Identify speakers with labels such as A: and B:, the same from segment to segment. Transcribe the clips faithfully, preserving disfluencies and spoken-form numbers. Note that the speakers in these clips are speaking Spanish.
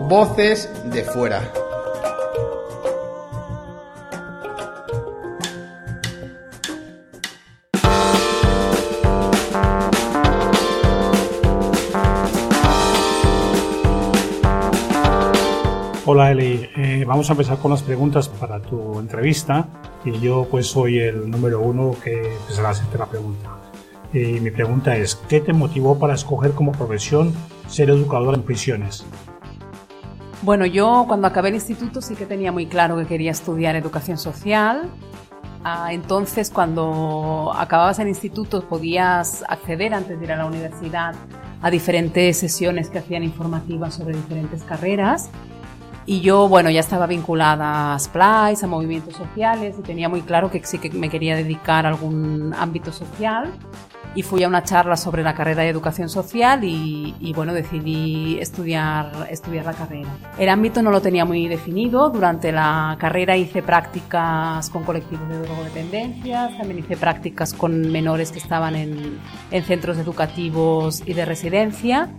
A: Voces de Fuera.
B: Hola Eli, eh, vamos a empezar con las preguntas para tu entrevista y yo pues soy el número uno que empezará a hacerte la pregunta. Y mi pregunta es, ¿qué te motivó para escoger como profesión ser educadora en prisiones?
C: Bueno, yo cuando acabé el instituto sí que tenía muy claro que quería estudiar educación social. Ah, entonces cuando acababas el instituto podías acceder antes de ir a la universidad a diferentes sesiones que hacían informativas sobre diferentes carreras. Y yo, bueno, ya estaba vinculada a Splice, a movimientos sociales, y tenía muy claro que sí que me quería dedicar a algún ámbito social. Y fui a una charla sobre la carrera de educación social y, y bueno, decidí estudiar, estudiar la carrera. El ámbito no lo tenía muy definido. Durante la carrera hice prácticas con colectivos de drogodependencias, también hice prácticas con menores que estaban en, en centros educativos y de residencia.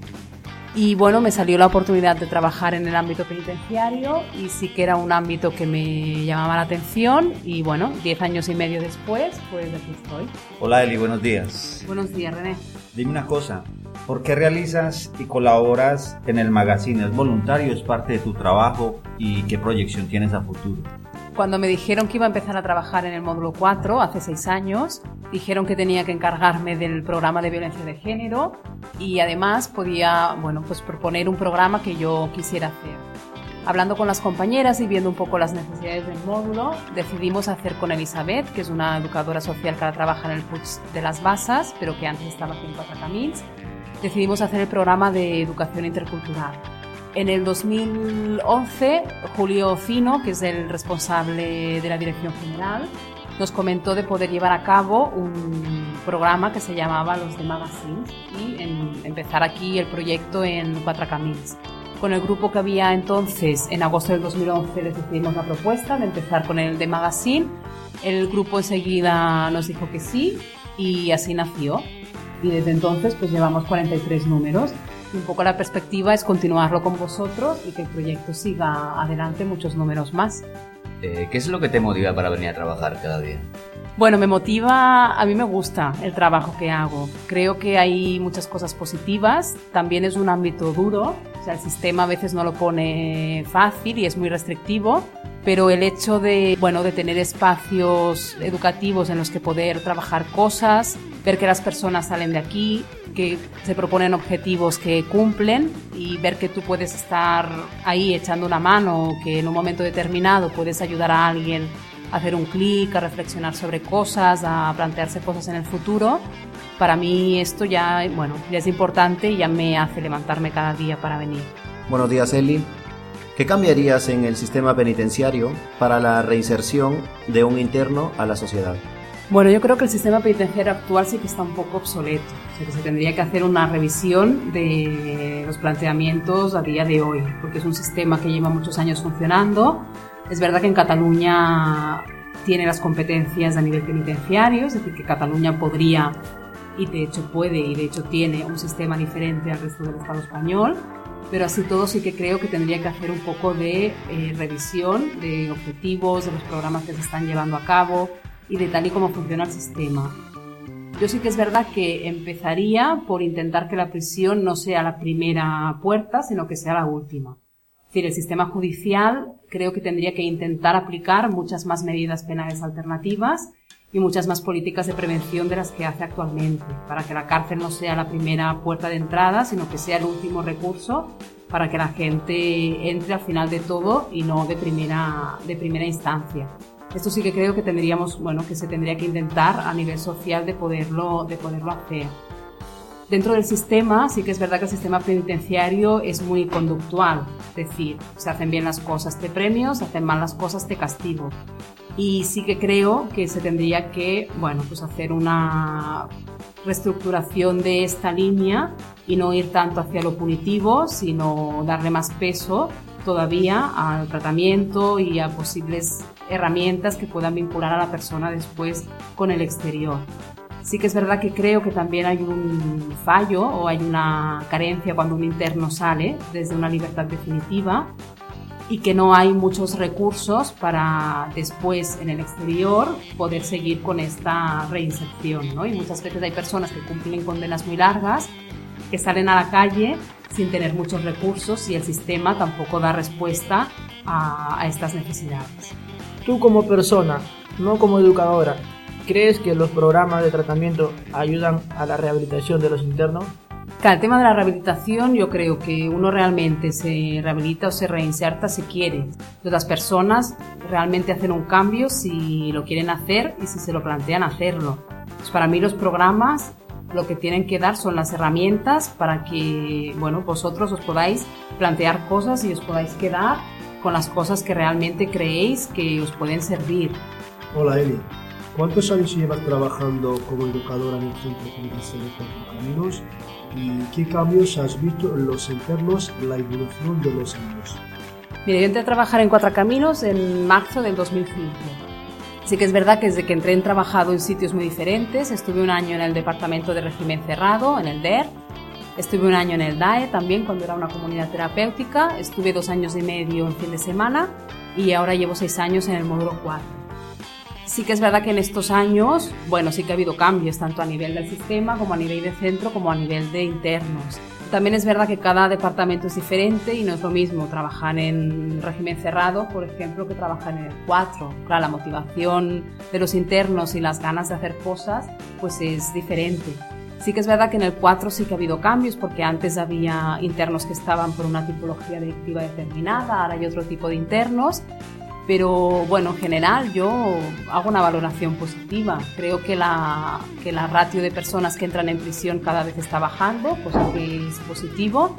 C: Y bueno, me salió la oportunidad de trabajar en el ámbito penitenciario y sí que era un ámbito que me llamaba la atención y bueno, diez años y medio después, pues aquí estoy.
D: Hola Eli, buenos días.
C: Buenos días, René.
D: Dime una cosa, ¿por qué realizas y colaboras en el magazine? ¿Es voluntario, es parte de tu trabajo y qué proyección tienes a futuro?
C: Cuando me dijeron que iba a empezar a trabajar en el módulo cuatro, hace seis años, dijeron que tenía que encargarme del programa de violencia de género y además podía, bueno, pues proponer un programa que yo quisiera hacer. Hablando con las compañeras y viendo un poco las necesidades del módulo, decidimos hacer con Elizabeth, que es una educadora social que ahora trabaja en el Puig de las Basas, pero que antes estaba aquí en Quatre Camins, decidimos hacer el programa de educación intercultural. En el dos mil once, Julio Fino, que es el responsable de la Dirección General, nos comentó de poder llevar a cabo un programa que se llamaba Los de Magazines y en, empezar aquí el proyecto en Quatre Camins. Con el grupo que había entonces, en agosto del dos mil once, les decidimos la propuesta de empezar con el de Magazine. El grupo enseguida nos dijo que sí y así nació. Y desde entonces pues llevamos cuarenta y tres números. Un poco la perspectiva es continuarlo con vosotros y que el proyecto siga adelante muchos números más.
E: Eh, ¿Qué es lo que te motiva para venir a trabajar cada día?
C: Bueno, me motiva, a mí me gusta el trabajo que hago. Creo que hay muchas cosas positivas. También es un ámbito duro, o sea, el sistema a veces no lo pone fácil y es muy restrictivo. Pero el hecho de, bueno, de tener espacios educativos en los que poder trabajar cosas, ver que las personas salen de aquí, que se proponen objetivos que cumplen y ver que tú puedes estar ahí echando una mano, que en un momento determinado puedes ayudar a alguien a hacer un clic, a reflexionar sobre cosas, a plantearse cosas en el futuro, para mí esto ya, bueno, ya es importante y ya me hace levantarme cada día para venir.
F: Buenos días, Eli. ¿Qué cambiarías en el sistema penitenciario para la reinserción de un interno a la sociedad?
C: Bueno, yo creo que el sistema penitenciario actual sí que está un poco obsoleto, o sea que se tendría que hacer una revisión de los planteamientos a día de hoy, porque es un sistema que lleva muchos años funcionando. Es verdad que en Cataluña tiene las competencias a nivel penitenciario, es decir, que Cataluña podría, y de hecho puede, y de hecho tiene un sistema diferente al resto del Estado español, pero así todo sí que creo que tendría que hacer un poco de eh, revisión de objetivos, de los programas que se están llevando a cabo y de tal y cómo funciona el sistema. Yo sí que es verdad que empezaría por intentar que la prisión no sea la primera puerta, sino que sea la última. Es decir, el sistema judicial creo que tendría que intentar aplicar muchas más medidas penales alternativas y muchas más políticas de prevención de las que hace actualmente, para que la cárcel no sea la primera puerta de entrada, sino que sea el último recurso para que la gente entre al final de todo y no de primera, de primera instancia. Esto sí que creo que tendríamos, bueno, que se tendría que intentar a nivel social de poderlo, de poderlo hacer. Dentro del sistema, sí que es verdad que el sistema penitenciario es muy conductual, es decir, se hacen bien las cosas te premio, se hacen mal las cosas te castigo. Y sí que creo que se tendría que, bueno, pues hacer una reestructuración de esta línea y no ir tanto hacia lo punitivo, sino darle más peso todavía al tratamiento y a posibles herramientas que puedan vincular a la persona después con el exterior. Sí que es verdad que creo que también hay un fallo o hay una carencia cuando un interno sale desde una libertad definitiva y que no hay muchos recursos para después en el exterior poder seguir con esta reinserción, ¿no? Y muchas veces hay personas que cumplen condenas muy largas, que salen a la calle sin tener muchos recursos y el sistema tampoco da respuesta a, a estas necesidades.
A: Tú como persona, no como educadora, ¿crees que los programas de tratamiento ayudan a la rehabilitación de los internos?
C: Claro, el tema de la rehabilitación, yo creo que uno realmente se rehabilita o se reinserta si quiere. Entonces, las personas realmente hacen un cambio si lo quieren hacer y si se lo plantean hacerlo. Pues para mí los programas lo que tienen que dar son las herramientas para que, bueno, vosotros os podáis plantear cosas y os podáis quedar con las cosas que realmente creéis que os pueden servir.
G: Hola Eli, ¿cuántos años llevas trabajando como educadora en el Centro Penitenciario de Cuatro Caminos? ¿Y qué cambios has visto en los internos, la evolución de los años?
C: Mira, yo entré a trabajar en Cuatro Caminos en marzo del dos mil cinco. Sí que es verdad que desde que entré he trabajado en sitios muy diferentes. Estuve un año en el Departamento de Régimen Cerrado, en el D E R. Estuve un año en el D A E también, cuando era una comunidad terapéutica. Estuve dos años y medio en fin de semana y ahora llevo seis años en el módulo cuatro. Sí que es verdad que en estos años, bueno, sí que ha habido cambios, tanto a nivel del sistema, como a nivel de centro, como a nivel de internos. También es verdad que cada departamento es diferente y no es lo mismo trabajar en régimen cerrado, por ejemplo, que trabajar en el cuatro. Claro, la motivación de los internos y las ganas de hacer cosas, pues es diferente. Sí que es verdad que en el cuatro sí que ha habido cambios, porque antes había internos que estaban por una tipología delictiva determinada, ahora hay otro tipo de internos. Pero bueno, en general yo hago una valoración positiva. Creo que la, que la ratio de personas que entran en prisión cada vez está bajando, cosa que es positivo.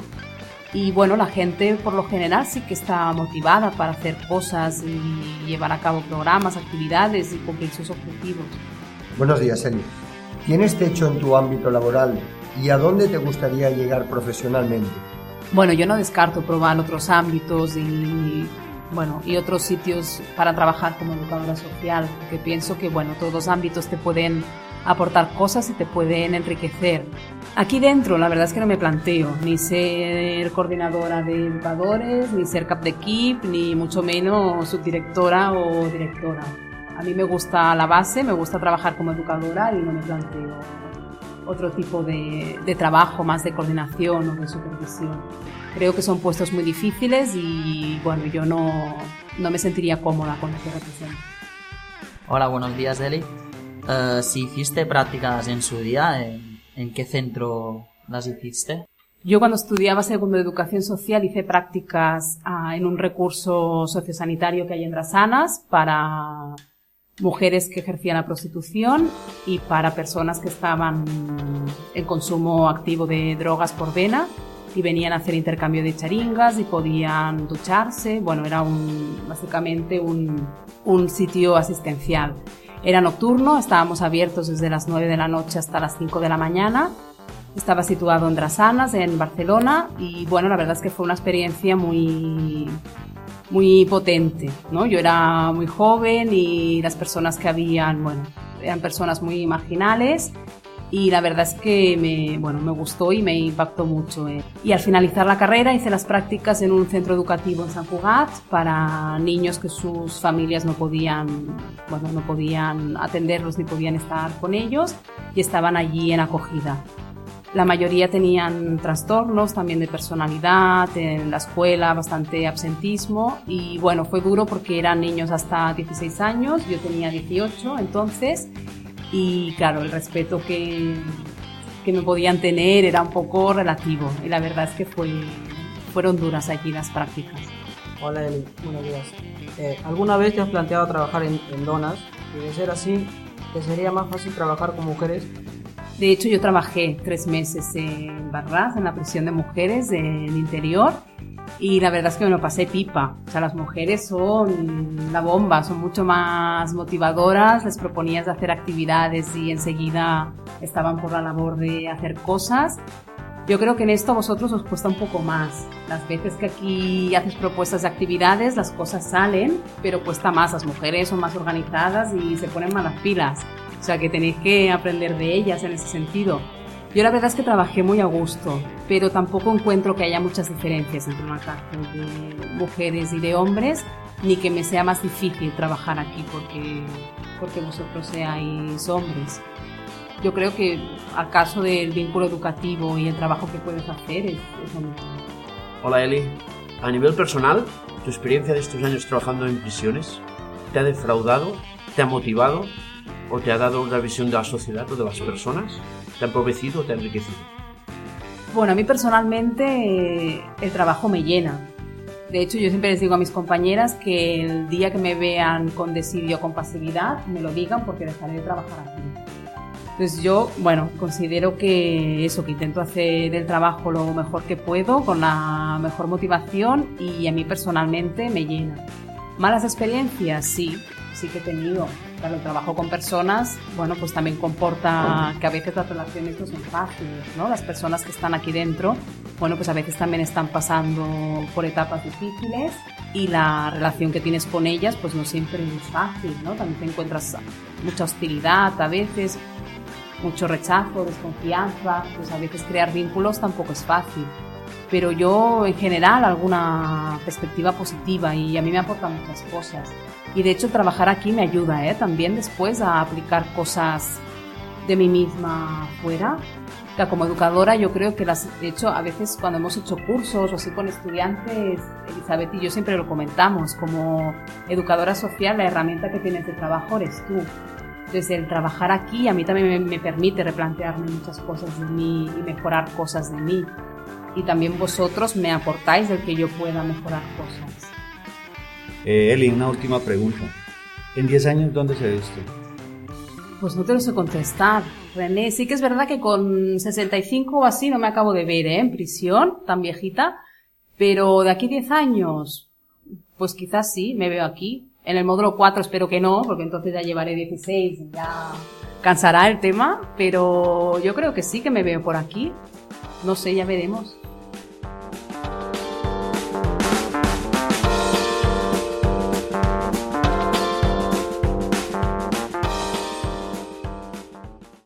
C: Y bueno, la gente por lo general sí que está motivada para hacer cosas y llevar a cabo programas, actividades y cumplir sus objetivos.
H: Buenos días, Eli. ¿Tienes techo en tu ámbito laboral y a dónde te gustaría llegar profesionalmente?
C: Bueno, yo no descarto probar otros ámbitos y... Bueno, y otros sitios para trabajar como educadora social, porque pienso que, bueno, todos los ámbitos te pueden aportar cosas y te pueden enriquecer. Aquí dentro, la verdad es que no me planteo ni ser coordinadora de educadores, ni ser cap de equipo, ni mucho menos subdirectora o directora. A mí me gusta la base, me gusta trabajar como educadora y no me planteo otro tipo de, de trabajo, más de coordinación o de supervisión. Creo que son puestos muy difíciles y bueno, yo no, no me sentiría cómoda con lo que represento.
I: Hola, buenos días, Eli. Uh, si hiciste prácticas en su día, ¿en, ¿en qué centro las hiciste?
C: Yo cuando estudiaba segundo de educación social hice prácticas uh, en un recurso sociosanitario que hay en Drassanas para mujeres que ejercían la prostitución y para personas que estaban en consumo activo de drogas por vena. Y venían a hacer intercambio de charingas y podían ducharse. Bueno, era un, básicamente un, un sitio asistencial. Era nocturno, estábamos abiertos desde las nueve de la noche hasta las cinco de la mañana. Estaba situado en Drassanas, en Barcelona, y bueno, la verdad es que fue una experiencia muy, muy potente, ¿no? Yo era muy joven y las personas que habían, bueno, eran personas muy marginales. Y la verdad es que me, bueno, me gustó y me impactó mucho. Eh. Y al finalizar la carrera hice las prácticas en un centro educativo en Sant Cugat para niños que sus familias no podían, bueno, no podían atenderlos ni podían estar con ellos y estaban allí en acogida. La mayoría tenían trastornos también de personalidad, en la escuela bastante absentismo y bueno, fue duro porque eran niños hasta dieciséis años, yo tenía dieciocho entonces. Y claro, el respeto que, que me podían tener era un poco relativo y la verdad es que fue, fueron duras allí las prácticas.
A: Hola Eli, buenos días. Eh, ¿Alguna vez te has planteado trabajar en, en donas? Y de ser así, ¿te sería más fácil trabajar con mujeres?
C: De hecho, yo trabajé tres meses en Barras, en la prisión de mujeres del interior. Y la verdad es que me lo pasé pipa. O sea, las mujeres son la bomba, son mucho más motivadoras, les proponías de hacer actividades y enseguida estaban por la labor de hacer cosas. Yo creo que en esto a vosotros os cuesta un poco más. Las veces que aquí haces propuestas de actividades, las cosas salen, pero cuesta más. Las mujeres son más organizadas y se ponen más las pilas. O sea, que tenéis que aprender de ellas en ese sentido. Yo la verdad es que trabajé muy a gusto, pero tampoco encuentro que haya muchas diferencias entre una cárcel de mujeres y de hombres, ni que me sea más difícil trabajar aquí porque, porque vosotros seáis hombres. Yo creo que al caso del vínculo educativo y el trabajo que puedes hacer es, es lo mismo.
J: Hola Eli, a nivel personal, ¿tu experiencia de estos años trabajando en prisiones te ha defraudado, te ha motivado o te ha dado una visión de la sociedad o de las personas? ¿Te ha empobrecido o te ha enriquecido?
C: Bueno, a mí personalmente eh, el trabajo me llena. De hecho, yo siempre les digo a mis compañeras que el día que me vean con desidia o con pasividad, me lo digan porque dejaré de trabajar aquí. Entonces yo, bueno, considero que eso, que intento hacer el trabajo lo mejor que puedo, con la mejor motivación y a mí personalmente me llena. ¿Malas experiencias? Sí, sí que he tenido. Claro, el trabajo con personas, bueno, pues también comporta que a veces las relaciones no son fáciles, ¿no? Las personas que están aquí dentro, bueno, pues a veces también están pasando por etapas difíciles y la relación que tienes con ellas, pues no siempre es fácil, ¿no? También te encuentras mucha hostilidad a veces, mucho rechazo, desconfianza, pues a veces crear vínculos tampoco es fácil. Pero yo, en general, alguna perspectiva positiva y a mí me aportan muchas cosas. Y de hecho, trabajar aquí me ayuda, ¿eh? También después a aplicar cosas de mí misma fuera. O sea, como educadora, yo creo que las, de hecho, a veces cuando hemos hecho cursos o así con estudiantes, Elizabeth y yo siempre lo comentamos, como educadora social, la herramienta que tienes de trabajo eres tú. Entonces, el trabajar aquí a mí también me, me permite replantearme muchas cosas de mí y mejorar cosas de mí. Y también vosotros me aportáis el que yo pueda mejorar cosas.
D: Eh, Eli, una última pregunta. ¿En diez años dónde se ve esto?
C: Pues no te lo sé contestar, René. Sí que es verdad que con sesenta y cinco o así no me acabo de ver, ¿eh? En prisión, tan viejita. Pero de aquí diez años, pues quizás sí, me veo aquí. En el módulo cuatro espero que no, porque entonces ya llevaré dieciséis y ya cansará el tema. Pero yo creo que sí que me veo por aquí. No sé, ya veremos.